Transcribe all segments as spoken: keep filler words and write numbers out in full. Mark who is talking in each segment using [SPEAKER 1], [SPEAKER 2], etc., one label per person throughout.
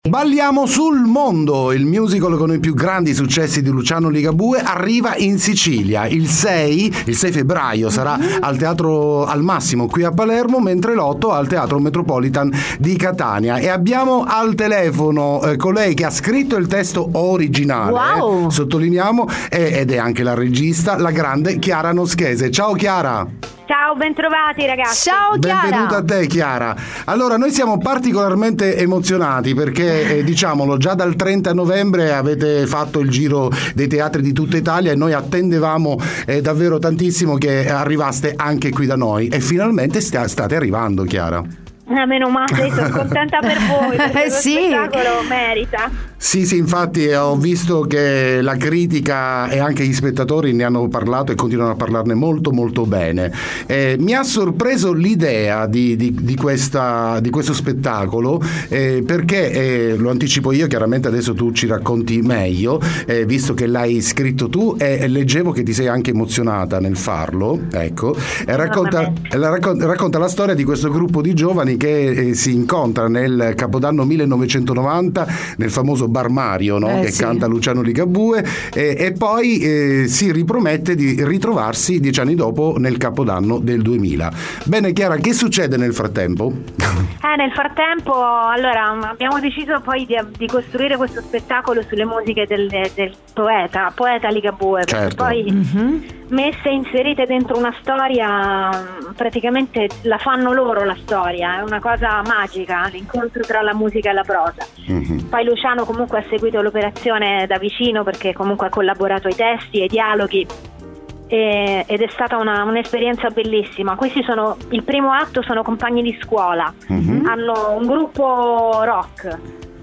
[SPEAKER 1] Balliamo sul mondo, il musical con i più grandi successi di Luciano Ligabue arriva in Sicilia il sei, il sei febbraio sarà al Teatro Al Massimo qui a Palermo, mentre l'otto al Teatro Metropolitan di Catania, e abbiamo al telefono eh, colei che ha scritto il testo originale,
[SPEAKER 2] wow.
[SPEAKER 1] eh, sottolineiamo, eh, ed è anche la regista, la grande Chiara Noschese. Ciao Chiara!
[SPEAKER 3] Ciao, bentrovati ragazzi.
[SPEAKER 2] Ciao Chiara.
[SPEAKER 1] Benvenuta a te Chiara. Allora, noi siamo particolarmente emozionati perché eh, diciamolo, già dal trenta novembre avete fatto il giro dei teatri di tutta Italia e noi attendevamo eh, davvero tantissimo che arrivaste anche qui da noi, e finalmente sta- state arrivando, Chiara.
[SPEAKER 3] Ah, meno male, sono contenta per voi, perché lo
[SPEAKER 2] Sì.
[SPEAKER 3] spettacolo merita.
[SPEAKER 1] Sì, sì, infatti eh, ho visto che la critica e anche gli spettatori ne hanno parlato e continuano a parlarne molto molto bene. Eh, mi ha sorpreso l'idea di, di, di, questa, di questo spettacolo eh, perché, eh, lo anticipo io, chiaramente adesso tu ci racconti meglio, eh, visto che l'hai scritto tu e, e leggevo che ti sei anche emozionata nel farlo, ecco, e racconta, la, racconta, racconta la storia di questo gruppo di giovani che eh, si incontra nel Capodanno millenovecentonovanta nel famoso Bar Mario, no?
[SPEAKER 2] Eh,
[SPEAKER 1] che
[SPEAKER 2] sì.
[SPEAKER 1] canta Luciano Ligabue, eh, e poi eh, si ripromette di ritrovarsi dieci anni dopo nel Capodanno del duemila. Bene Chiara, che succede nel frattempo?
[SPEAKER 3] Eh, nel frattempo, allora, abbiamo deciso poi di, di costruire questo spettacolo sulle musiche del, del poeta, poeta Ligabue, perché
[SPEAKER 1] Certo.
[SPEAKER 3] poi
[SPEAKER 2] Mm-hmm.
[SPEAKER 3] messe inserite dentro una storia, praticamente la fanno loro la storia, è una cosa magica, l'incontro tra la musica e la prosa.
[SPEAKER 1] Mm-hmm.
[SPEAKER 3] Poi Luciano comunque ha seguito l'operazione da vicino, perché comunque ha collaborato ai testi, ai dialoghi, e, ed è stata una, un'esperienza bellissima. Questi sono, il primo atto sono compagni di scuola,
[SPEAKER 1] Mm-hmm.
[SPEAKER 3] hanno un gruppo rock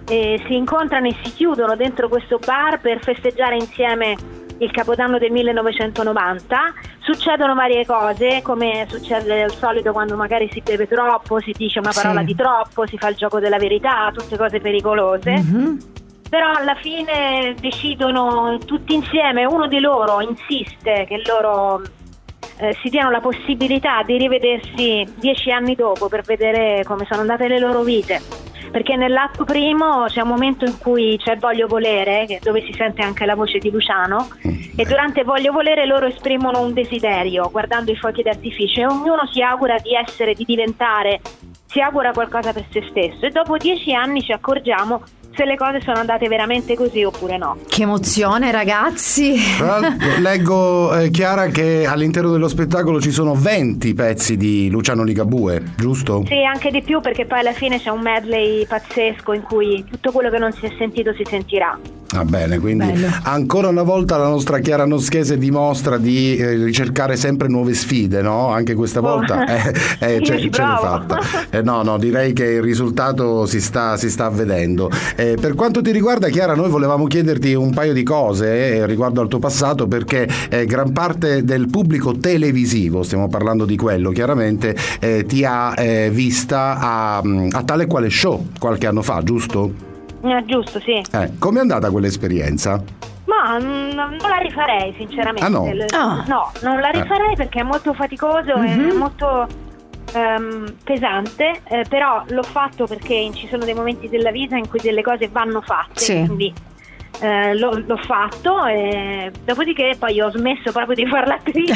[SPEAKER 3] e si incontrano e si chiudono dentro questo bar per festeggiare insieme il Capodanno del millenovecentonovanta. Succedono varie cose, come succede al solito quando magari si beve troppo, si dice una parola
[SPEAKER 2] Sì.
[SPEAKER 3] di troppo, si fa il gioco della verità, tutte cose pericolose.
[SPEAKER 2] Mm-hmm.
[SPEAKER 3] Però alla fine decidono tutti insieme, uno di loro insiste che loro eh, si diano la possibilità di rivedersi dieci anni dopo per vedere come sono andate le loro vite. Perché nell'atto primo c'è un momento in cui c'è Voglio volere, che- dove si sente anche la voce di Luciano, e durante Voglio volere loro esprimono un desiderio guardando i fuochi d'artificio, e ognuno si augura di essere, di diventare, si augura qualcosa per se stesso, e dopo dieci anni ci accorgiamo se le cose sono andate veramente così oppure no.
[SPEAKER 2] Che emozione ragazzi.
[SPEAKER 1] Tra l'altro, leggo eh, Chiara che all'interno dello spettacolo ci sono venti pezzi di Luciano Ligabue, giusto?
[SPEAKER 3] Sì, anche di più, perché poi alla fine c'è un medley pazzesco in cui tutto quello che non si è sentito si sentirà.
[SPEAKER 1] Va bene, quindi
[SPEAKER 2] Bello.
[SPEAKER 1] ancora una volta la nostra Chiara Noschese dimostra di eh, ricercare sempre nuove sfide, no? Anche questa volta eh, eh,
[SPEAKER 3] Io
[SPEAKER 1] ce,
[SPEAKER 3] ci
[SPEAKER 1] ce l'hai
[SPEAKER 3] provo.
[SPEAKER 1] fatta. Eh, no, no, direi che il risultato si sta, si sta vedendo. Eh, per quanto ti riguarda, Chiara, noi volevamo chiederti un paio di cose eh, riguardo al tuo passato, perché eh, gran parte del pubblico televisivo, stiamo parlando di quello chiaramente, eh, ti ha eh, vista a, a tale quale show qualche anno fa, giusto?
[SPEAKER 3] Eh, giusto, sì.
[SPEAKER 1] Eh, com'è andata quell'esperienza?
[SPEAKER 3] Ma mm, non la rifarei sinceramente.
[SPEAKER 1] Ah, no?
[SPEAKER 3] L-
[SPEAKER 2] Ah.
[SPEAKER 3] no, non la rifarei perché è molto faticoso
[SPEAKER 2] Mhm.
[SPEAKER 3] e molto ehm, pesante, eh, però l'ho fatto perché ci sono dei momenti della vita in cui delle cose vanno fatte,
[SPEAKER 2] Sì.
[SPEAKER 3] quindi eh, l'ho, l'ho fatto, e dopodiché poi ho smesso proprio di fare l'attrice.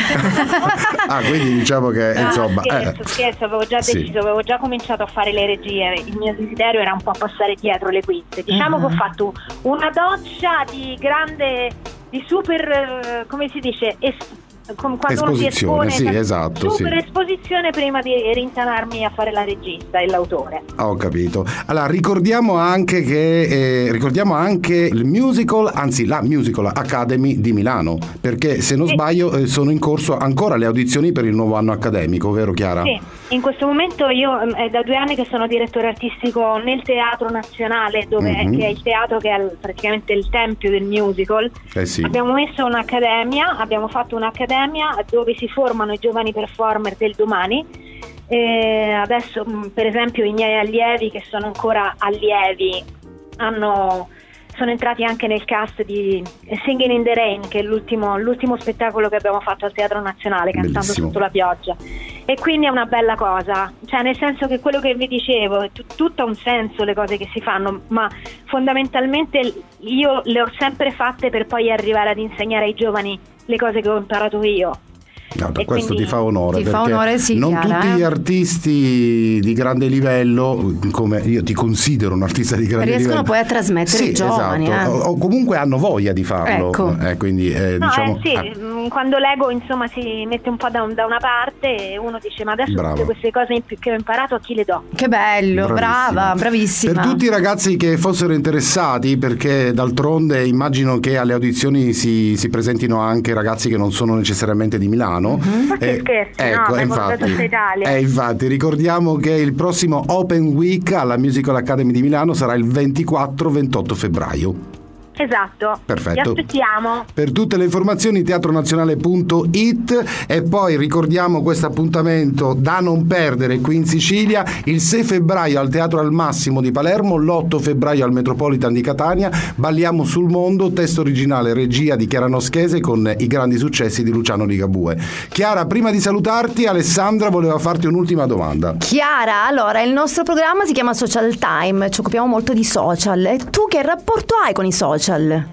[SPEAKER 1] Ah, quindi diciamo che
[SPEAKER 3] No,
[SPEAKER 1] insomma
[SPEAKER 3] scherzo,
[SPEAKER 1] eh,
[SPEAKER 3] scherzo, avevo già
[SPEAKER 1] sì.
[SPEAKER 3] deciso, avevo già cominciato a fare le regie, il mio desiderio era un po' passare dietro le quinte. Diciamo
[SPEAKER 2] Ah.
[SPEAKER 3] che ho fatto una doccia di grande, di super, eh, come si dice, es- com- quando uno si
[SPEAKER 1] Esposizione,
[SPEAKER 3] espone,
[SPEAKER 1] sì,
[SPEAKER 3] per-
[SPEAKER 1] esatto,
[SPEAKER 3] super
[SPEAKER 1] sì.
[SPEAKER 3] esposizione prima di rintanarmi a fare la regista e l'autore.
[SPEAKER 1] Ho capito. Allora ricordiamo anche che eh, ricordiamo anche il musical, anzi la Musical Academy di Milano, perché se non
[SPEAKER 3] Sì.
[SPEAKER 1] sbaglio eh, sono in corso ancora le audizioni per il nuovo anno accademico, vero Chiara?
[SPEAKER 3] Sì, in questo momento io ehm, è da due anni che sono direttore artistico nel Teatro Nazionale, dove
[SPEAKER 1] Mhm.
[SPEAKER 3] che è il teatro che è il- praticamente il tempio del musical.
[SPEAKER 1] Eh sì.
[SPEAKER 3] Abbiamo messo un'accademia, abbiamo fatto un'accademia dove si formano i giovani performer del domani. E adesso, mh, per esempio, i miei allievi, che sono ancora allievi, hanno sono entrati anche nel cast di Singing in the Rain, che è l'ultimo, l'ultimo spettacolo che abbiamo fatto al Teatro Nazionale, cantando
[SPEAKER 1] Bellissimo.
[SPEAKER 3] sotto la pioggia. E quindi è una bella cosa, cioè nel senso che quello che vi dicevo, è t- tutto ha un senso le cose che si fanno, ma fondamentalmente io le ho sempre fatte per poi arrivare ad insegnare ai giovani le cose che ho imparato io.
[SPEAKER 1] No, per
[SPEAKER 3] E
[SPEAKER 1] questo
[SPEAKER 3] quindi
[SPEAKER 1] ti fa onore,
[SPEAKER 2] ti fa
[SPEAKER 1] perché
[SPEAKER 2] onore, sì,
[SPEAKER 1] non
[SPEAKER 2] Chiara,
[SPEAKER 1] tutti
[SPEAKER 2] eh.
[SPEAKER 1] gli artisti di grande livello, come io ti considero un artista di grande
[SPEAKER 2] Riescono
[SPEAKER 1] livello,
[SPEAKER 2] poi a trasmettere
[SPEAKER 1] sì,
[SPEAKER 2] ai giovani,
[SPEAKER 1] esatto,
[SPEAKER 2] eh.
[SPEAKER 1] o, o comunque hanno voglia di farlo.
[SPEAKER 2] Ecco.
[SPEAKER 1] Eh, quindi, eh,
[SPEAKER 3] No,
[SPEAKER 1] diciamo,
[SPEAKER 3] eh, sì,
[SPEAKER 1] ah,
[SPEAKER 3] mh, quando l'ego insomma si mette un po' da, un- da una parte e uno dice ma adesso
[SPEAKER 1] Bravo.
[SPEAKER 3] tutte queste cose in più che ho imparato a chi le do?
[SPEAKER 2] Che bello,
[SPEAKER 1] bravissima.
[SPEAKER 2] brava, bravissima.
[SPEAKER 1] Per tutti i ragazzi che fossero interessati, perché d'altronde immagino che alle audizioni si, si presentino anche ragazzi che non sono necessariamente di Milano.
[SPEAKER 3] Ma che scherzi, no,
[SPEAKER 1] ecco,
[SPEAKER 3] vengono da
[SPEAKER 1] infatti,
[SPEAKER 3] tutta Italia.
[SPEAKER 1] eh, infatti, ricordiamo che il prossimo Open Week alla Musical Academy di Milano sarà il ventiquattro ventotto febbraio.
[SPEAKER 3] Esatto,
[SPEAKER 1] Perfetto.
[SPEAKER 3] vi aspettiamo.
[SPEAKER 1] Per tutte le informazioni teatronazionale punto it, e poi ricordiamo questo appuntamento da non perdere qui in Sicilia il sei febbraio al Teatro Al Massimo di Palermo, l'otto febbraio al Metropolitan di Catania. Balliamo sul mondo, testo originale, regia di Chiara Noschese con i grandi successi di Luciano Ligabue. Chiara, prima di salutarti, Alessandra voleva farti un'ultima domanda.
[SPEAKER 2] Chiara, allora il nostro programma si chiama Social Time, ci occupiamo molto di social. E tu che rapporto hai con i social?
[SPEAKER 3] Ehm,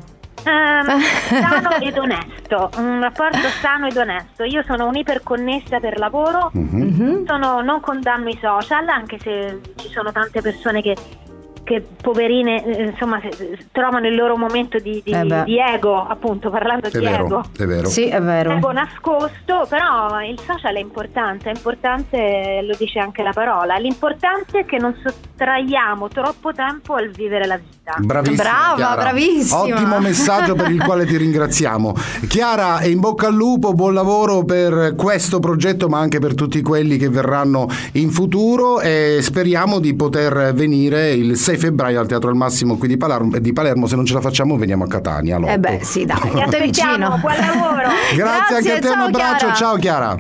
[SPEAKER 3] sano ed onesto, un rapporto sano ed onesto. Io sono un'iperconnessa per lavoro,
[SPEAKER 2] Mhm.
[SPEAKER 3] sono, non condanno i social, anche se ci sono tante persone che, che poverine, eh, insomma, se- se- trovano il loro momento di, di-
[SPEAKER 2] Eh beh.
[SPEAKER 3] di ego, appunto, parlando
[SPEAKER 1] È
[SPEAKER 3] di ego.
[SPEAKER 1] vero, è vero.
[SPEAKER 2] Sì, è vero.
[SPEAKER 3] Ego nascosto, però il social è importante, è importante, lo dice anche la parola. L'importante è che non sottraiamo troppo tempo al vivere la vita.
[SPEAKER 1] Bravissima,
[SPEAKER 2] Brava,
[SPEAKER 1] Chiara.
[SPEAKER 2] bravissima.
[SPEAKER 1] Ottimo messaggio per il quale ti ringraziamo. Chiara, e in bocca al lupo, buon lavoro per questo progetto, ma anche per tutti quelli che verranno in futuro, e speriamo di poter venire il sei febbraio al Teatro Al Massimo qui di Palermo, di Palermo. Se non ce la facciamo veniamo a Catania. all'otto.
[SPEAKER 2] Eh beh, sì, dai,
[SPEAKER 3] Vi
[SPEAKER 2] a te
[SPEAKER 3] aspettiamo,
[SPEAKER 2] vicino.
[SPEAKER 3] buon lavoro.
[SPEAKER 1] Grazie, anche a te, un
[SPEAKER 2] ciao,
[SPEAKER 1] abbraccio,
[SPEAKER 2] Chiara.
[SPEAKER 1] ciao Chiara.